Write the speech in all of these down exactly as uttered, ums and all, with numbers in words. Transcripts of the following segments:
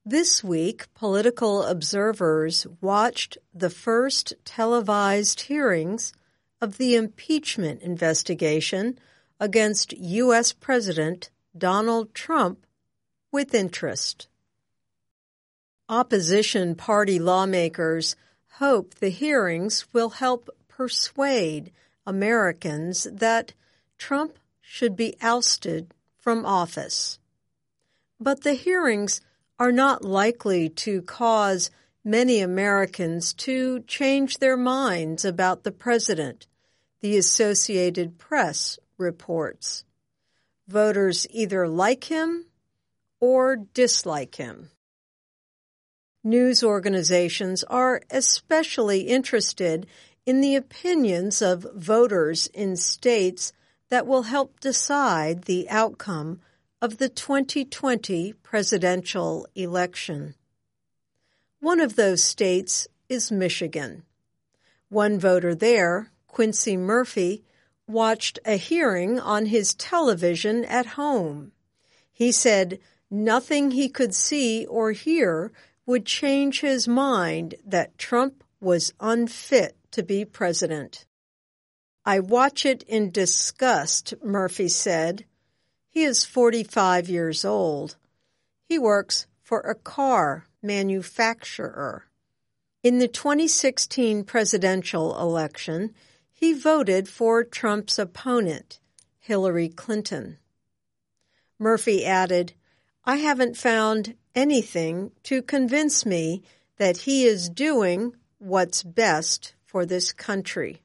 This week, political observers watched the first televised hearings of the impeachment investigation against U S President Donald Trump with interest. Opposition party lawmakers hope the hearings will help persuade Americans that Trump should be ousted from office. But the hearings are not likely to cause many Americans to change their minds about the president, the Associated Press reports. Voters either like him or dislike him. News organizations are especially interested in the opinions of voters in states that will help decide the outcome of the twenty twenty presidential election. One of those states is Michigan. One voter there, Quincy Murphy, watched a hearing on his television at home. He said nothing he could see or hear would change his mind that Trump was unfit to be president. "I watch it in disgust," Murphy said. He is forty-five years old. He works for a car manufacturer. In the twenty sixteen presidential election, he voted for Trump's opponent, Hillary Clinton. Murphy added, "I haven't found anything to convince me that he is doing what's best for this country."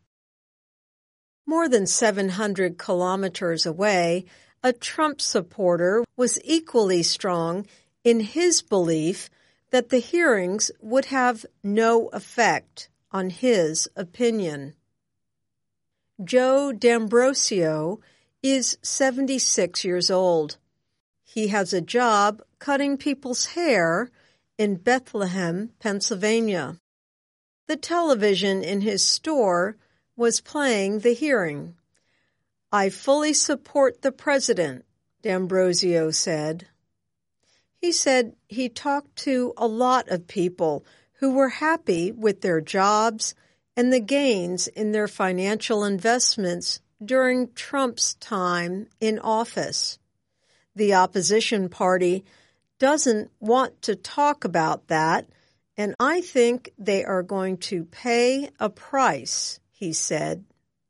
More than seven hundred kilometers away, a Trump supporter was equally strong in his belief that the hearings would have no effect on his opinion. Joe D'Ambrosio is seventy-six years old. He has a job cutting people's hair in Bethlehem, Pennsylvania. The television in his store was playing the hearing. "I fully support the president," D'Ambrosio said. He said he talked to a lot of people who were happy with their jobs and the gains in their financial investments during Trump's time in office. The opposition party doesn't want to talk about that, and I think they are going to pay a price, he said.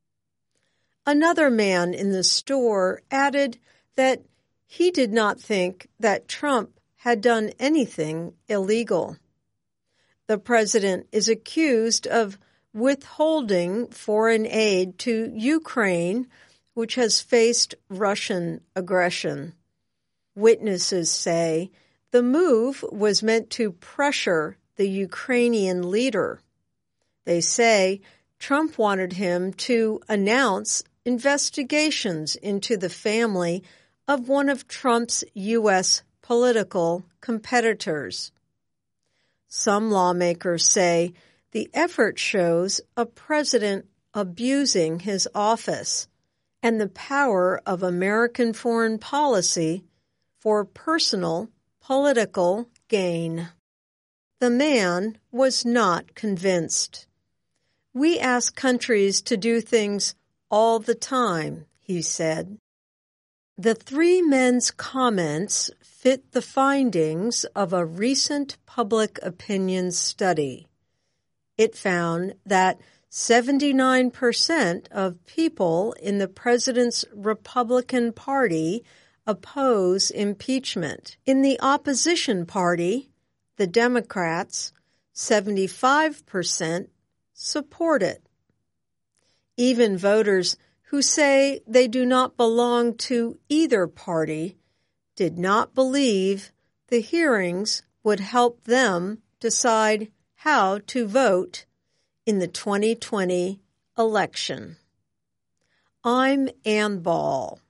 Another man in the store added that he did not think that Trump had done anything illegal. The president is accused of withholding foreign aid to Ukraine, which has faced Russian aggression. Witnesses say the move was meant to pressure the Ukrainian leader. They say Trump wanted him to announce investigations into the family of one of Trump's U S political competitors. Some lawmakers say the effort shows a president abusing his office and the power of American foreign policy for personal political gain. The man was not convinced. "We ask countries to do things all the time," he said. The three men's comments fit the findings of a recent public opinion study. It found that seventy-nine percent of people in the president's Republican Party oppose impeachment. In the opposition party, the Democrats, seventy-five percent support it. Even voters who say they do not belong to either party did not believe the hearings would help them decide how to vote in the twenty twenty election. I'm Ann Ball.